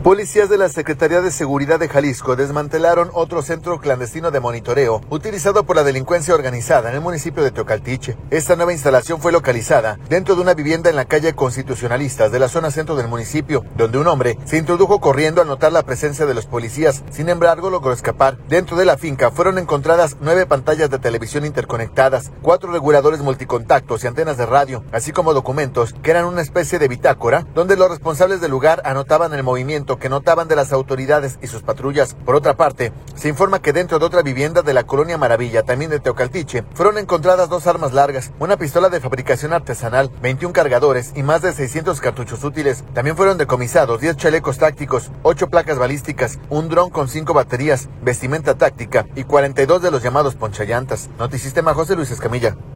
Policías de la Secretaría de Seguridad de Jalisco desmantelaron otro centro clandestino de monitoreo utilizado por la delincuencia organizada en el municipio de Teocaltiche. Esta nueva instalación fue localizada dentro de una vivienda en la calle Constitucionalistas de la zona centro del municipio, donde un hombre se introdujo corriendo al notar la presencia de los policías. Sin embargo, logró escapar. Dentro de la finca fueron encontradas 9 pantallas de televisión interconectadas, 4 reguladores multicontactos y antenas de radio, así como documentos que eran una especie de bitácora, donde los responsables del lugar anotaban el movimiento que notaban de las autoridades y sus patrullas. Por otra parte, se informa que dentro de otra vivienda de la colonia Maravilla, también de Teocaltiche, fueron encontradas 2 armas largas, una pistola de fabricación artesanal, 21 cargadores y más de 600 cartuchos útiles. También fueron decomisados 10 chalecos tácticos, 8 placas balísticas, un dron con 5 baterías, vestimenta táctica y 42 de los llamados ponchallantas. Notisistema, José Luis Escamilla.